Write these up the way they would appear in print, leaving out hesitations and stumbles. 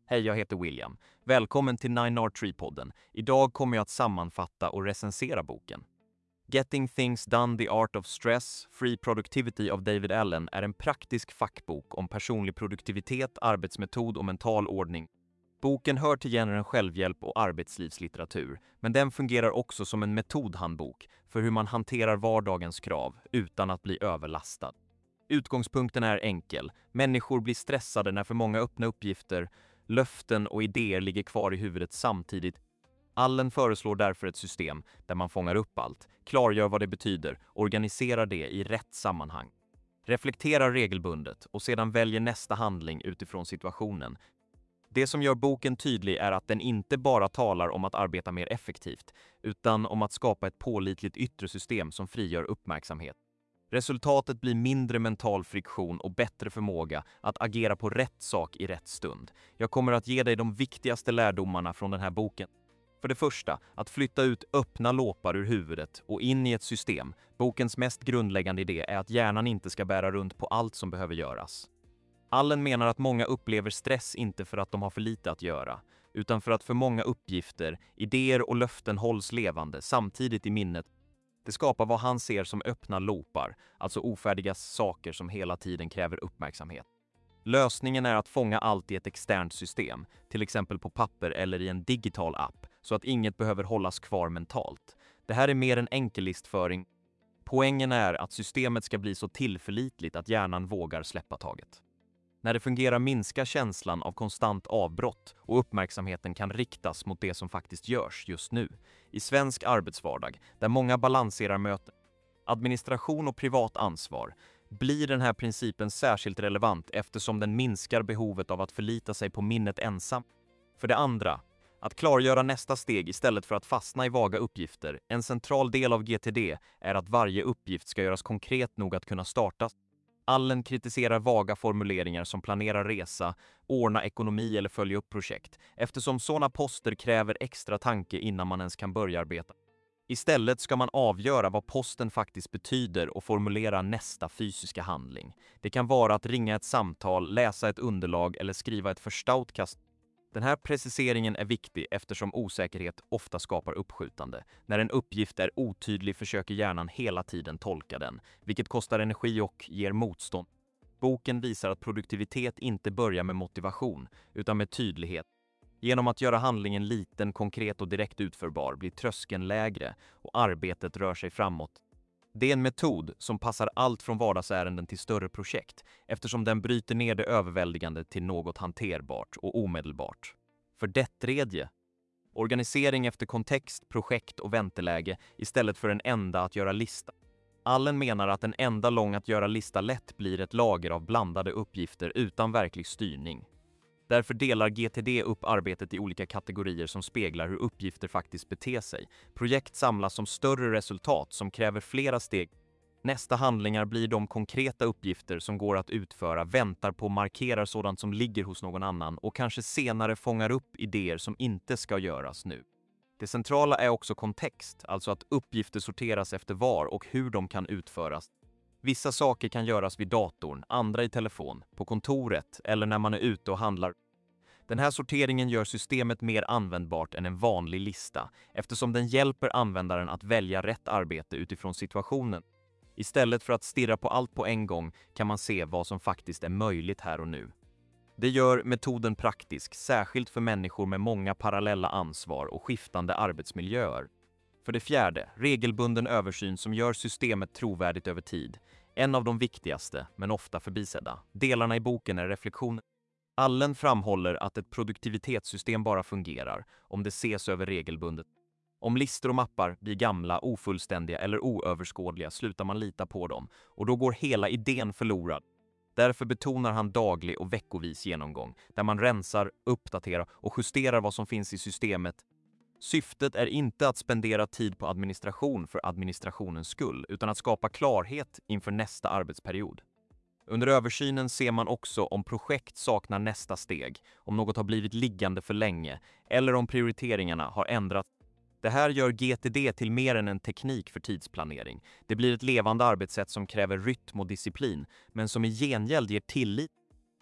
Hej, jag heter William. Välkommen till 9R3-podden. Idag kommer jag att sammanfatta och recensera boken. Getting Things Done, The Art of Stress, Free Productivity av David Allen är en praktisk fackbok om personlig produktivitet, arbetsmetod och mental ordning. Boken hör till genren självhjälp och arbetslivslitteratur, men den fungerar också som en metodhandbok för hur man hanterar vardagens krav utan att bli överlastad. Utgångspunkten är enkel. Människor blir stressade när för många öppna uppgifter, löften och idéer ligger kvar i huvudet samtidigt. Allen föreslår därför ett system där man fångar upp allt, klargör vad det betyder, organiserar det i rätt sammanhang. Reflekterar regelbundet och sedan väljer nästa handling utifrån situationen. Det som gör boken tydlig är att den inte bara talar om att arbeta mer effektivt, utan om att skapa ett pålitligt yttre system som frigör uppmärksamhet. Resultatet blir mindre mental friktion och bättre förmåga att agera på rätt sak i rätt stund. Jag kommer att ge dig de viktigaste lärdomarna från den här boken. För det första, att flytta ut öppna låpar ur huvudet och in i ett system. Bokens mest grundläggande idé är att hjärnan inte ska bära runt på allt som behöver göras. Allen menar att många upplever stress inte för att de har för lite att göra, utan för att för många uppgifter, idéer och löften hålls levande samtidigt i minnet. Det skapar vad han ser som öppna loopar, alltså ofärdiga saker som hela tiden kräver uppmärksamhet. Lösningen är att fånga allt i ett externt system, till exempel på papper eller i en digital app, så att inget behöver hållas kvar mentalt. Det här är mer än enkellistföring. Poängen är att systemet ska bli så tillförlitligt att hjärnan vågar släppa taget. När det fungerar minskar känslan av konstant avbrott och uppmärksamheten kan riktas mot det som faktiskt görs just nu. I svensk arbetsvardag, där många balanserar möten, administration och privat ansvar, blir den här principen särskilt relevant eftersom den minskar behovet av att förlita sig på minnet ensam. För det andra, att klargöra nästa steg istället för att fastna i vaga uppgifter. En central del av GTD är att varje uppgift ska göras konkret nog att kunna startas. Allen kritiserar vaga formuleringar som planera resa, ordna ekonomi eller följa upp projekt, eftersom sådana poster kräver extra tanke innan man ens kan börja arbeta. Istället ska man avgöra vad posten faktiskt betyder och formulera nästa fysiska handling. Det kan vara att ringa ett samtal, läsa ett underlag eller skriva ett första utkast. Den här preciseringen är viktig eftersom osäkerhet ofta skapar uppskjutande. När en uppgift är otydlig försöker hjärnan hela tiden tolka den, vilket kostar energi och ger motstånd. Boken visar att produktivitet inte börjar med motivation, utan med tydlighet. Genom att göra handlingen liten, konkret och direkt utförbar blir tröskeln lägre och arbetet rör sig framåt. Det är en metod som passar allt från vardagsärenden till större projekt eftersom den bryter ner det överväldigande till något hanterbart och omedelbart. För det tredje, organisering efter kontext, projekt och vänteläge istället för en enda att göra lista. Allen menar att en enda lång att göra lista lätt blir ett lager av blandade uppgifter utan verklig styrning. Därför delar GTD upp arbetet i olika kategorier som speglar hur uppgifter faktiskt beter sig. Projekt samlas som större resultat som kräver flera steg. Nästa handlingar blir de konkreta uppgifter som går att utföra, väntar på, markerar sådant som ligger hos någon annan och kanske senare fångar upp idéer som inte ska göras nu. Det centrala är också kontext, alltså att uppgifter sorteras efter var och hur de kan utföras. Vissa saker kan göras vid datorn, andra i telefon, på kontoret eller när man är ute och handlar. Den här sorteringen gör systemet mer användbart än en vanlig lista eftersom den hjälper användaren att välja rätt arbete utifrån situationen. Istället för att stirra på allt på en gång kan man se vad som faktiskt är möjligt här och nu. Det gör metoden praktisk, särskilt för människor med många parallella ansvar och skiftande arbetsmiljöer. För det fjärde, regelbunden översyn som gör systemet trovärdigt över tid. En av de viktigaste, men ofta förbisedda, delarna i boken är reflektion. Allen framhåller att ett produktivitetssystem bara fungerar om det ses över regelbundet. Om listor och mappar blir gamla, ofullständiga eller oöverskådliga slutar man lita på dem och då går hela idén förlorad. Därför betonar han daglig och veckovis genomgång där man rensar, uppdaterar och justerar vad som finns i systemet. Syftet är inte att spendera tid på administration för administrationens skull utan att skapa klarhet inför nästa arbetsperiod. Under översynen ser man också om projekt saknar nästa steg, om något har blivit liggande för länge eller om prioriteringarna har ändrats. Det här gör GTD till mer än en teknik för tidsplanering. Det blir ett levande arbetssätt som kräver rytm och disciplin, men som i gengäld ger tillit.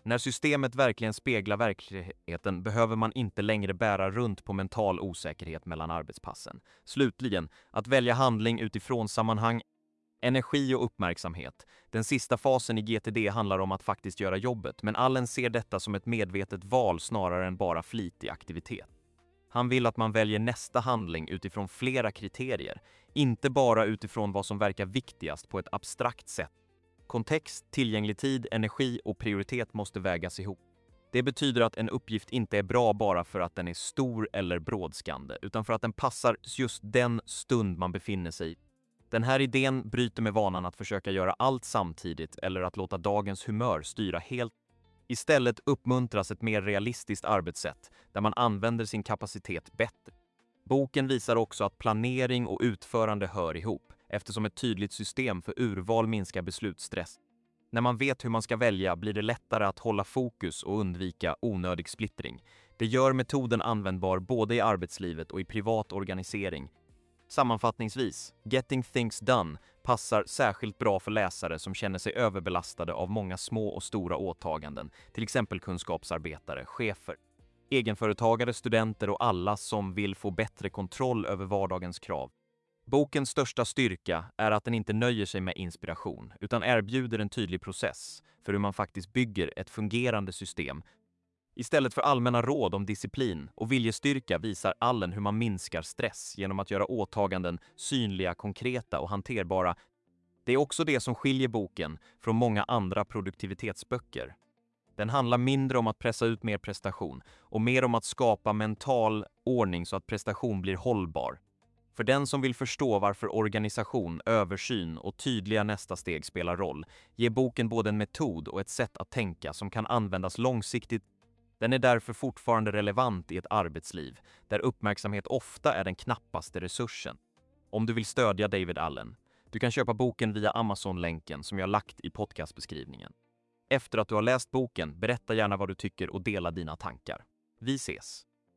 När systemet verkligen speglar verkligheten behöver man inte längre bära runt på mental osäkerhet mellan arbetspassen. Slutligen, att välja handling utifrån sammanhang, energi och uppmärksamhet. Den sista fasen i GTD handlar om att faktiskt göra jobbet, men Allen ser detta som ett medvetet val snarare än bara flitig aktivitet. Han vill att man väljer nästa handling utifrån flera kriterier, inte bara utifrån vad som verkar viktigast på ett abstrakt sätt. Kontext, tillgänglig tid, energi och prioritet måste vägas ihop. Det betyder att en uppgift inte är bra bara för att den är stor eller brådskande, utan för att den passar just den stund man befinner sig i. Den här idén bryter med vanan att försöka göra allt samtidigt eller att låta dagens humör styra helt. Istället uppmuntras ett mer realistiskt arbetssätt där man använder sin kapacitet bättre. Boken visar också att planering och utförande hör ihop, eftersom ett tydligt system för urval minskar beslutsstress. När man vet hur man ska välja blir det lättare att hålla fokus och undvika onödig splittring. Det gör metoden användbar både i arbetslivet och i privat organisering. Sammanfattningsvis, Getting Things Done passar särskilt bra för läsare som känner sig överbelastade av många små och stora åtaganden, till exempel kunskapsarbetare, chefer, egenföretagare, studenter och alla som vill få bättre kontroll över vardagens krav. Bokens största styrka är att den inte nöjer sig med inspiration, utan erbjuder en tydlig process för hur man faktiskt bygger ett fungerande system. Istället för allmänna råd om disciplin och viljestyrka visar Allen hur man minskar stress genom att göra åtaganden synliga, konkreta och hanterbara. Det är också det som skiljer boken från många andra produktivitetsböcker. Den handlar mindre om att pressa ut mer prestation och mer om att skapa mental ordning så att prestation blir hållbar. För den som vill förstå varför organisation, översyn och tydliga nästa steg spelar roll, ger boken både en metod och ett sätt att tänka som kan användas långsiktigt. Den är därför fortfarande relevant i ett arbetsliv, där uppmärksamhet ofta är den knappaste resursen. Om du vill stödja David Allen, du kan köpa boken via Amazon-länken som jag lagt i podcastbeskrivningen. Efter att du har läst boken, berätta gärna vad du tycker och dela dina tankar. Vi ses!